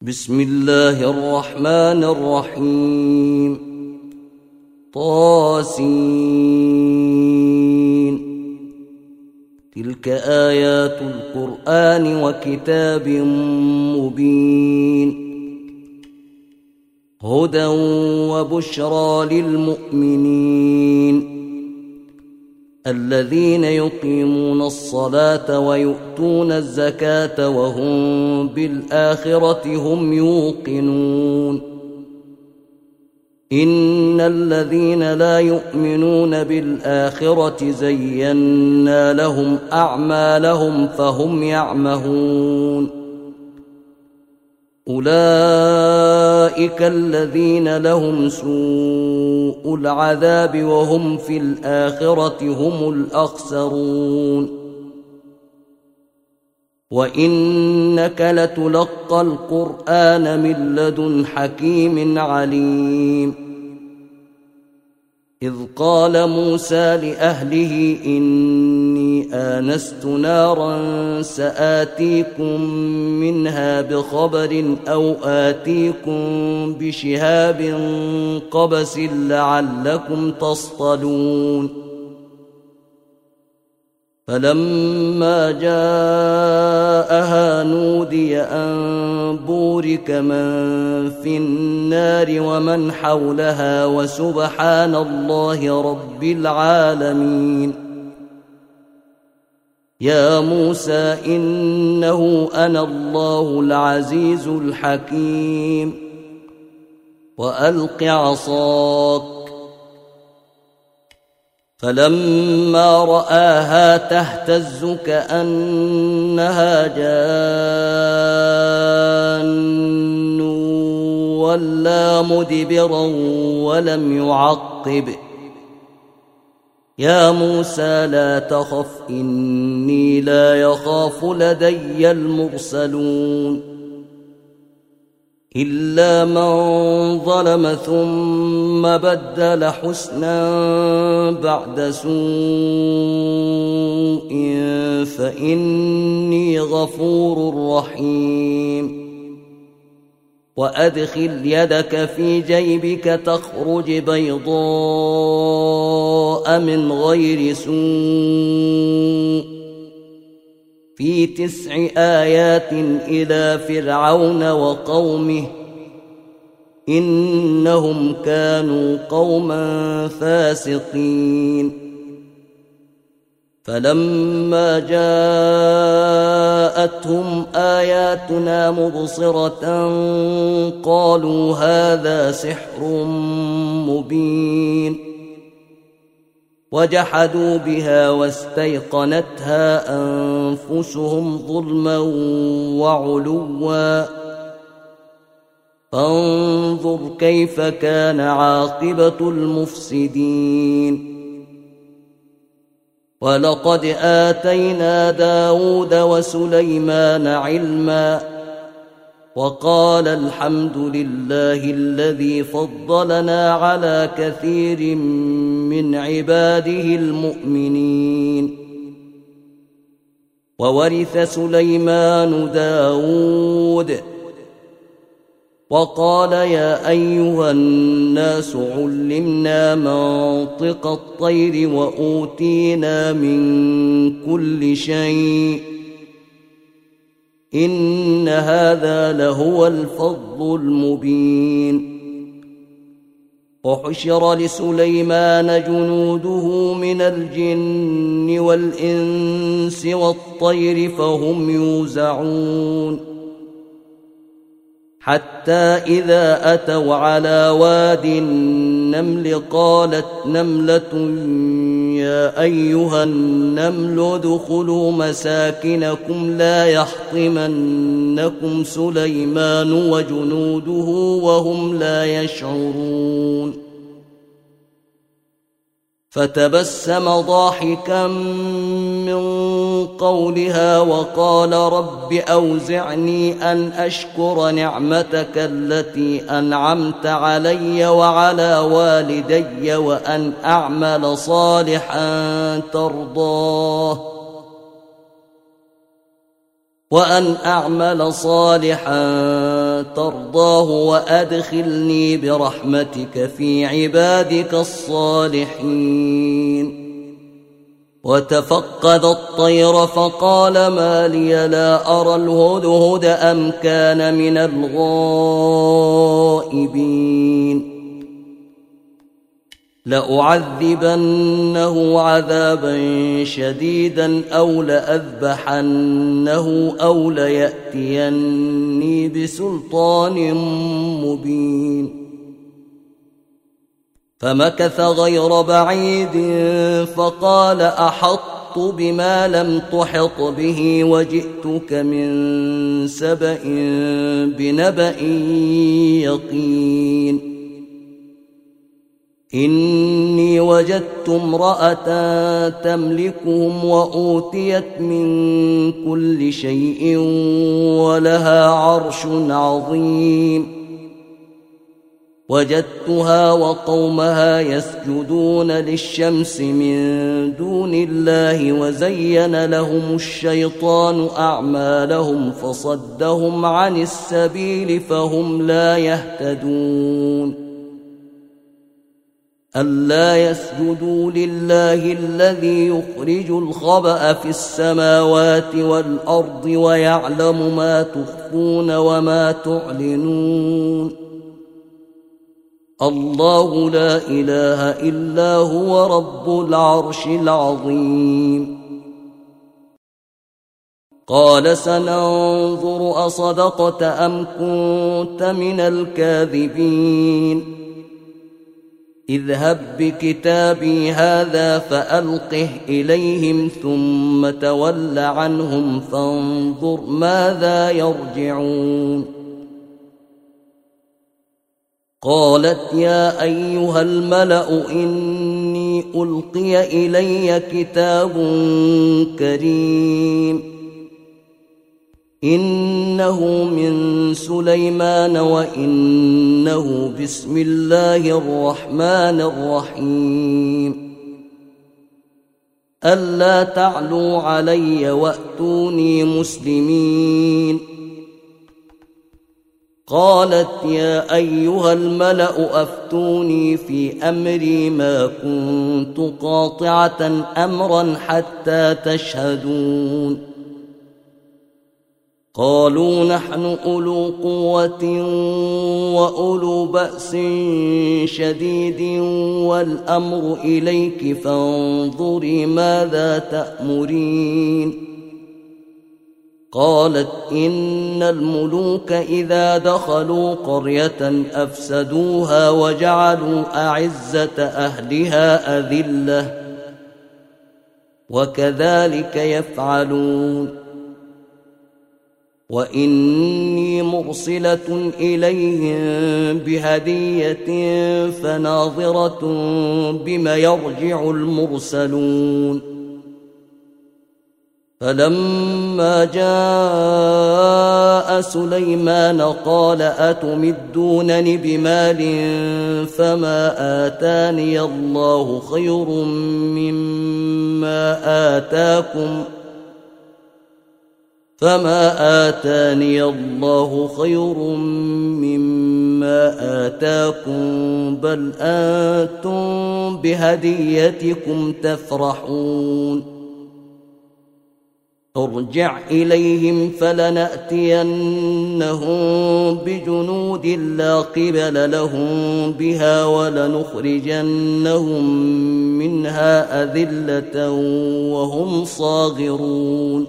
بسم الله الرحمن الرحيم. طاسين. تلك آيات القرآن وكتاب مبين، هدى وبشرى للمؤمنين الذين يقيمون الصلاة ويؤتون الزكاة وهم بالآخرة هم يوقنون. إن الذين لا يؤمنون بالآخرة زينا لهم أعمالهم فهم يعمهون. أولئك الذين لهم سوء العذاب وهم في الآخرة هم الأخسرون. وإنك لتلقى القرآن من لدن حكيم عليم. إذ قال موسى لأهله إني آنست نارا سآتيكم منها بخبر أو آتيكم بشهاب قبس لعلكم تصطلون. فلما جاءها نودي أن بورك من في النار ومن حولها وسبحان الله رب العالمين. يا موسى إنه أنا الله العزيز الحكيم. وألق عصاك. فلما رآها تهتز كأنها جان ولا مدبرا ولم يعقب. يا موسى لا تخف إني لا يخاف لدي المرسلون. إلا من ظلم ثم بدل حسنا بعد سوء فإني غفور رحيم. وأدخل يدك في جيبك تخرج بيضاء من غير سوء في 9 آيات إلى فرعون وقومه إنهم كانوا قوما فاسقين. فلما جاءتهم آياتنا مبصرة قالوا هذا سحر مبين. وجحدوا بها واستيقنتها أنفسهم ظلما وعلوا. فانظر كيف كان عاقبة المفسدين. ولقد آتينا داود وسليمان علما وقال الحمد لله الذي فضلنا على كثير من عباده المؤمنين. وورث سليمان داود وقال يا أيها الناس علمنا منطق الطير وأوتينا من كل شيء إن هذا لهو الفضل المبين. وحشر لسليمان جنوده من الجن والإنس والطير فهم يوزعون. حتى إذا أتوا على واد النمل قالت نملة يا أيها النمل ادخلوا مساكنكم لا يحطمنكم سليمان وجنوده وهم لا يشعرون. فتبسم ضاحكا من قولها وقال رب أوزعني أن أشكر نعمتك التي أنعمت علي وعلى والدي وأن أعمل صالحا ترضاه وأن أعمل صالحا ترضاه وأدخلني برحمتك في عبادك الصالحين. وتفقد الطير فقال ما لي لا أرى الهدهد أم كان من الغائبين. لأعذبنه عذابا شديدا أو لأذبحنه أو ليأتيني بسلطان مبين. فمكث غير بعيد فقال أحطت بما لم تحط به وجئتك من سبأ بنبأ يقين. إني وجدت امرأة تملكهم وأوتيت من كل شيء ولها عرش عظيم. وجدتها وقومها يسجدون للشمس من دون الله وزين لهم الشيطان أعمالهم فصدهم عن السبيل فهم لا يهتدون. ألا يسجدوا لله الذي يخرج الخبأ في السماوات والأرض ويعلم ما تخفون وما تعلنون. الله لا إله إلا هو رب العرش العظيم. قال سننظر أصدقت أم كنت من الكاذبين. اذهب بكتابي هذا فألقه إليهم ثم تول عنهم فانظر ماذا يرجعون. قالت يا أيها الملأ إني ألقي إلي كتاب كريم إنه من سليمان وإنه بسم الله الرحمن الرحيم. ألا تعلوا علي وأتوني مسلمين. قالت يا أيها الملأ أفتوني في أمري ما كنت قاطعة أمرا حتى تشهدون. قالوا نحن أولو قوة وأولو بأس شديد والأمر إليك فانظري ماذا تأمرين. قالت إن الملوك إذا دخلوا قرية أفسدوها وجعلوا أعزة أهلها أذلة وكذلك يفعلون. وإني مرسلة إليهم بهدية فناظرة بما يرجع المرسلون. فلما جاء سليمان قال أتمدونني بمال فما آتاني الله خير مما آتاكم بل أنتم بهديتكم تفرحون. ارجع إليهم فلنأتينهم بجنود لا قبل لهم بها ولنخرجنهم منها أذلة وهم صاغرون.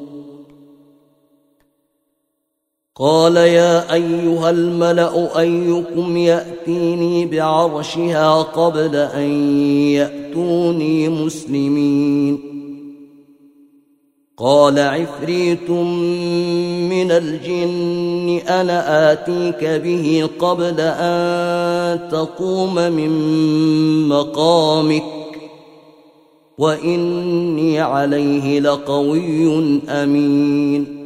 قال يا أيها الملأ أيكم يأتيني بعرشها قبل أن يأتوني مسلمين. قال عفريت من الجن أنا آتيك به قبل أن تقوم من مقامك وإني عليه لقوي أمين.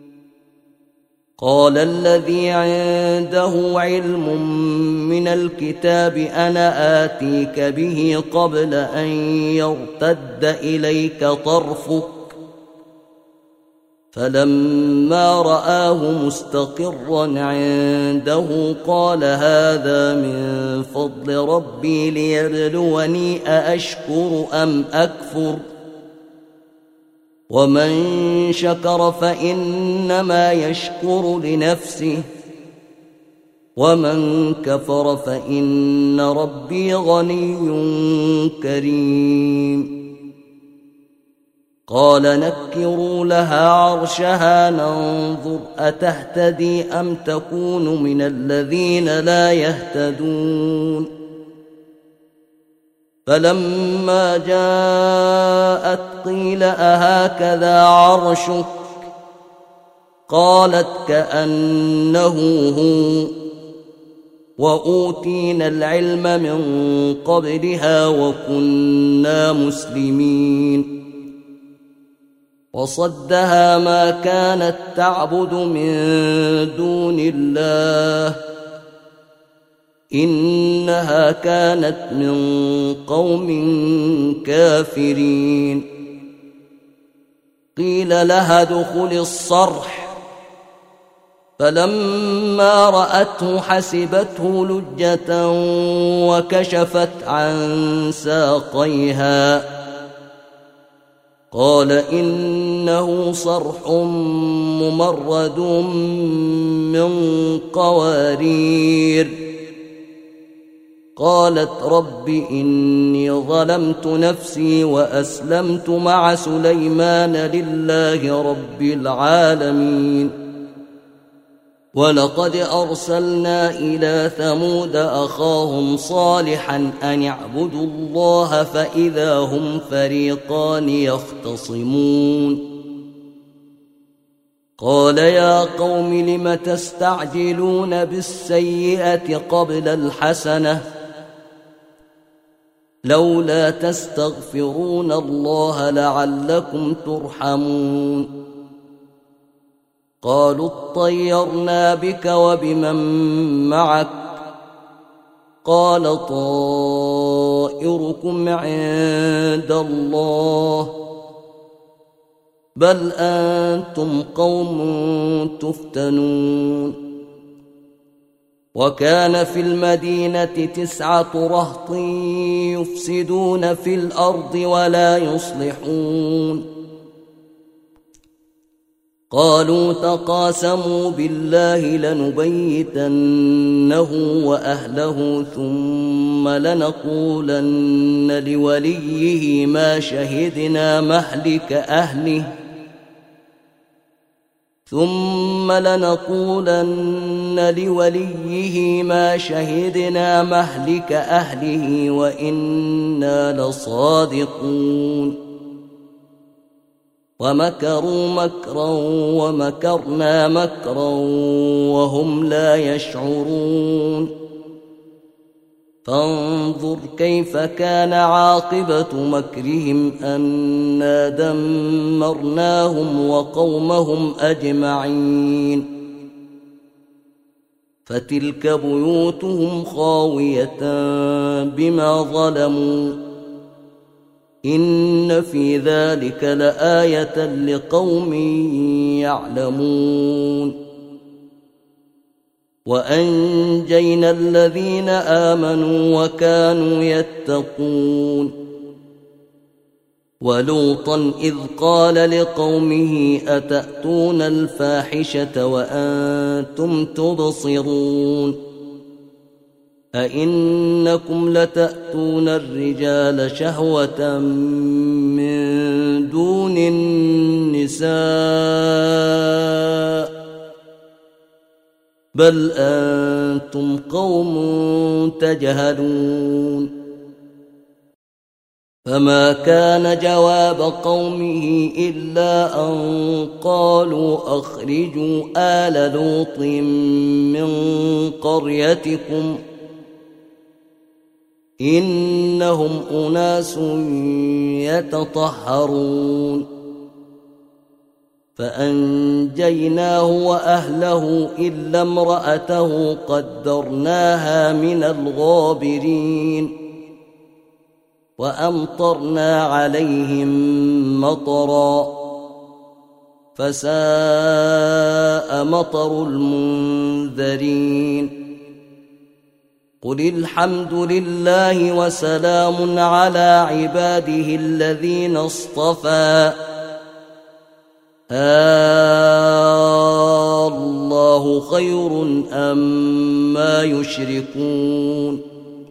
قال الذي عنده علم من الكتاب أنا آتيك به قبل أن يرتد إليك طرفك فلما رآه مستقرا عنده قال هذا من فضل ربي ليبلوني أأشكر أم أكفر ومن شكر فإنما يشكر لنفسه ومن كفر فإن ربي غني كريم. قال نكروا لها عرشها ننظر أتهتدي أم تكون من الذين لا يهتدون. فلما جاءت قيل أهكذا عرشك قالت كأنه هو وأوتينا العلم من قبلها وكنا مسلمين. وصدها ما كانت تعبد من دون الله إنها كانت من قوم كافرين. قيل لها ادخل الصرح فلما رأته حسبته لجة وكشفت عن ساقيها قال إنه صرح ممرد من قوارير. قالت رب إني ظلمت نفسي وأسلمت مع سليمان لله رب العالمين. ولقد أرسلنا إلى ثمود أخاهم صالحا أن اعبدوا الله فإذا هم فريقان يختصمون. قال يا قوم لم تستعجلون بالسيئة قبل الحسنة لولا تستغفرون الله لعلكم ترحمون. قالوا اطيرنا بك وبمن معك قال طائركم عند الله بل أنتم قوم تفتنون. وكان في المدينة 9 رهط يفسدون في الأرض ولا يصلحون. قالوا تقاسموا بالله لنبيتنه وأهله ثم لنقولن لوليه ما شهدنا مهلك أهله وإنا لصادقون. ومكروا مكرا ومكرنا مكرا وهم لا يشعرون. فانظر كيف كان عاقبة مكرهم أنا دمرناهم وقومهم أجمعين. فتلك بيوتهم خاوية بما ظلموا إن في ذلك لآية لقوم يعلمون. وأنجينا الذين آمنوا وكانوا يتقون. ولوطا إذ قال لقومه أتأتون الفاحشة وأنتم تبصرون أئنكم لتأتون الرجال شهوة من دون النساء بل أنتم قوم تجهلون. فما كان جواب قومه إلا أن قالوا أخرجوا آل لوط من قريتكم إنهم أناس يتطهرون. فأنجيناه وأهله إلا امرأته قدرناها من الغابرين. وأمطرنا عليهم مطرا فساء مطر المنذرين قل الحمد لله وسلام على عباده الذين اصطفى الله خير أما يشركون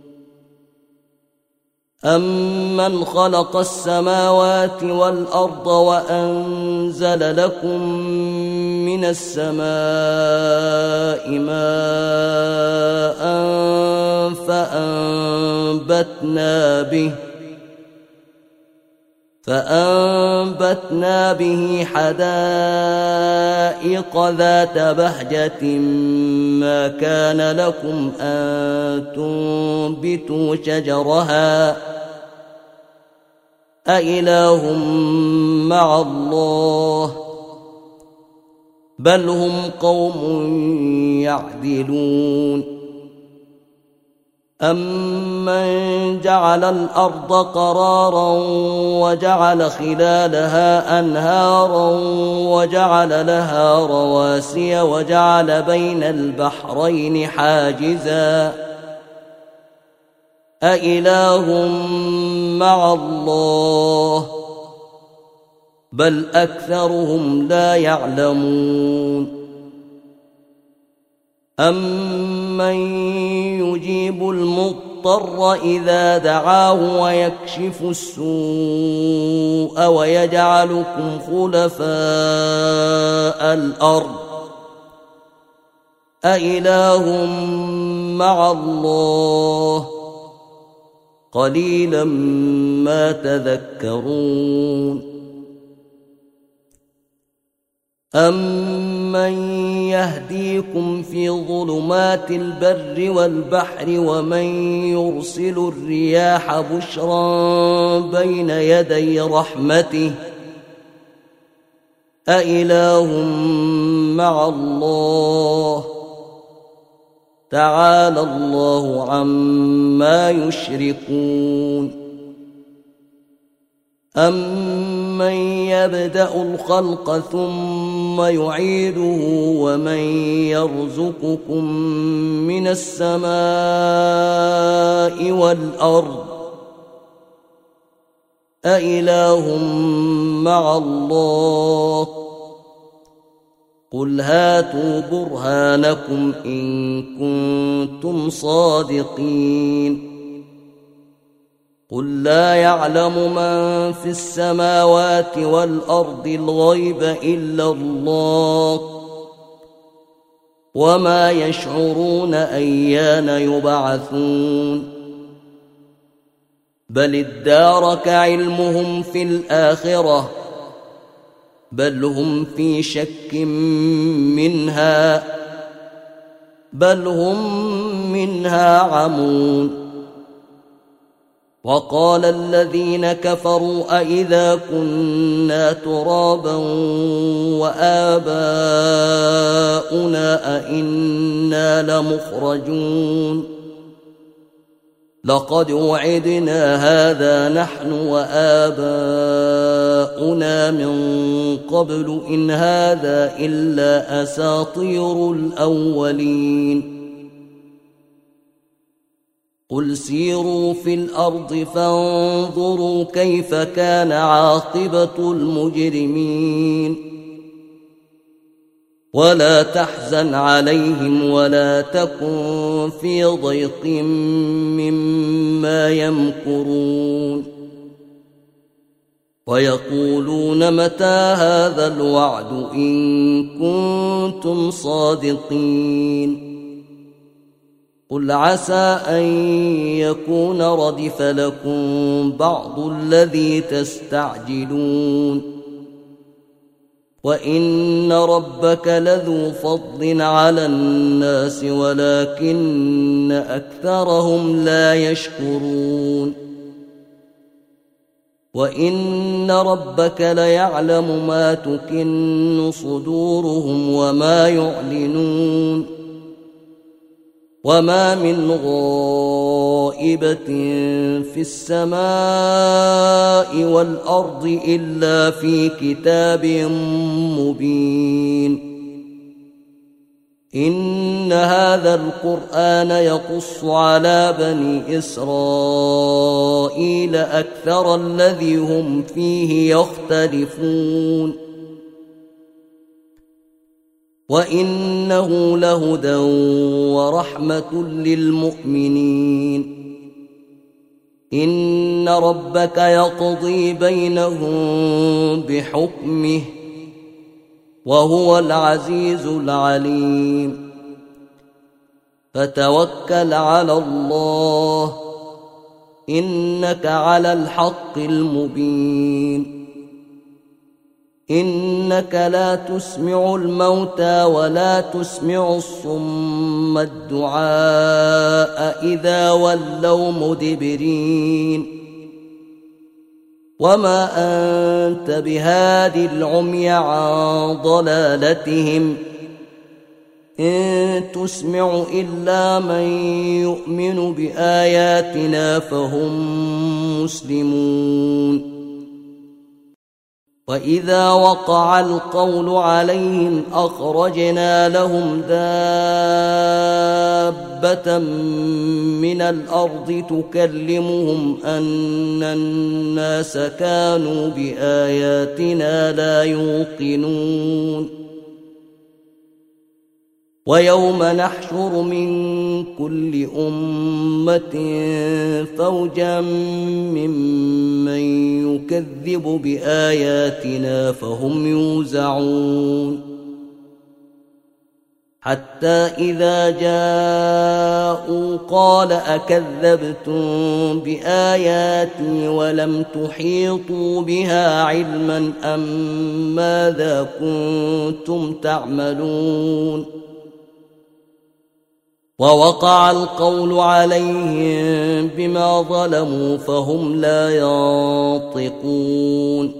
أمن خلق السماوات والأرض وأنزل لكم من السماء ماء فأنبتنا به حدائق ذات بهجة ما كان لكم أن تنبتوا شجرها أإله مع الله بل هم قوم يعدلون أمن جعل الأرض قرارا وجعل خلالها أنهارا وجعل لها رواسي وجعل بين البحرين حاجزا أإله مع الله بل أكثرهم لا يعلمون أمن يجيب المضطر إذا دعاه ويكشف السوء ويجعلكم خلفاء الأرض أإله مع الله قليلا ما تذكرون أمن يهديكم في ظلمات البر والبحر ومن يرسل الرياح بشرا بين يدي رحمته أإله مع الله تعالى الله عما يشركون أمن يبدأ الخلق ثم يعيده ومن يرزقكم من السماء والأرض أإله مع الله قل هاتوا برهانكم إن كنتم صادقين قل لا يعلم من في السماوات والأرض الغيب إلا الله وما يشعرون أيان يبعثون بل ادارك علمهم في الآخرة بل هم في شك منها بل هم منها عمون وقال الذين كفروا أإذا كنا ترابا وآباؤنا أئنا لمخرجون لقد وعدنا هذا نحن وآباؤنا من قبل إن هذا إلا أساطير الأولين قل سيروا في الأرض فانظروا كيف كان عاقبة المجرمين ولا تحزن عليهم ولا تكن في ضيق مما يمكرون ويقولون متى هذا الوعد إن كنتم صادقين قل عسى أن يكون ردف لكم بعض الذي تستعجلون وإن ربك لذو فضل على الناس ولكن أكثرهم لا يشكرون وإن ربك ليعلم ما تكن صدورهم وما يعلنون وما من غائبة في السماء والأرض إلا في كتاب مبين إن هذا القرآن يقص على بني إسرائيل أكثر الذي هم فيه يختلفون وإنه لهدى ورحمة للمؤمنين إن ربك يقضي بينهم بحكمه وهو العزيز العليم فتوكل على الله إنك على الحق المبين إنك لا تسمع الموتى ولا تسمع الصم الدعاء إذا ولوا مدبرين وما أنت بهاد العمي عن ضلالتهم إن تسمع إلا من يؤمن بآياتنا فهم مسلمون وإذا وقع القول عليهم أخرجنا لهم دابة من الأرض تكلمهم أن الناس كانوا بآياتنا لا يوقنون ويوم نحشر من كل أمة فوجا ممن يكذب بآياتنا فهم يوزعون حتى إذا جاءوا قال أكذبتم بآياتي ولم تحيطوا بها علما أم ماذا كنتم تعملون ووقع القول عليهم بما ظلموا فهم لا ينطقون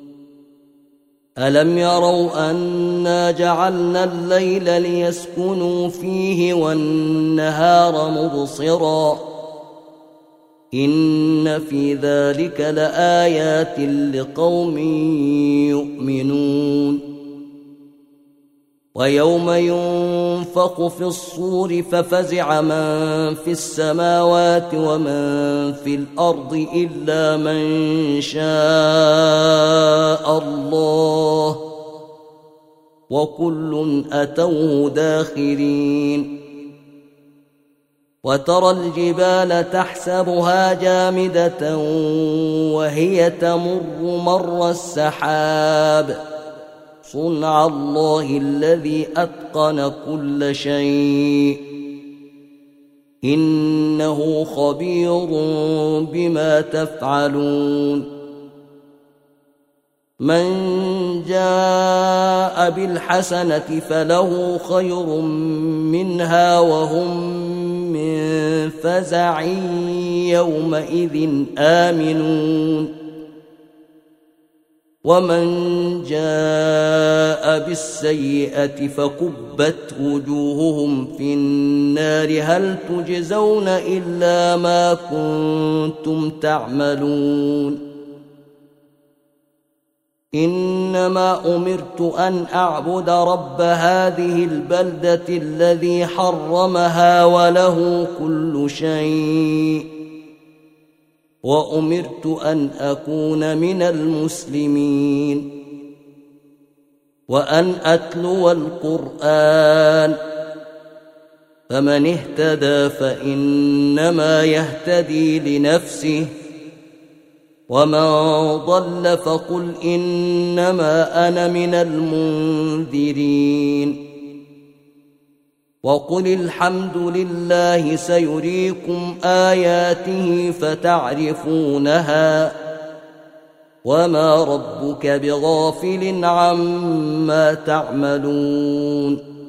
ألم يروا أنا جعلنا الليل ليسكنوا فيه والنهار مبصرا إن في ذلك لآيات لقوم يؤمنون ويوم ينفخ في الصور ففزع من في السماوات ومن في الأرض إلا من شاء الله وكل أتوه داخرين وترى الجبال تحسبها جامدة وهي تمر مر السحاب صنع الله الذي أتقن كل شيء إنه خبير بما تفعلون من جاء بالحسنة فله خير منها وهم من فزع يومئذ آمنون ومن جاء بالسيئة فكبت وجوههم في النار هل تجزون إلا ما كنتم تعملون إنما أمرت أن أعبد رب هذه البلدة الذي حرمها وله كل شيء وأمرت أن أكون من المسلمين وأن أتلو القرآن فمن اهتدى فإنما يهتدي لنفسه ومن ضل فقل إنما أنا من المنذرين وقل الحمد لله سيريكم آياته فتعرفونها وما ربك بغافل عما تعملون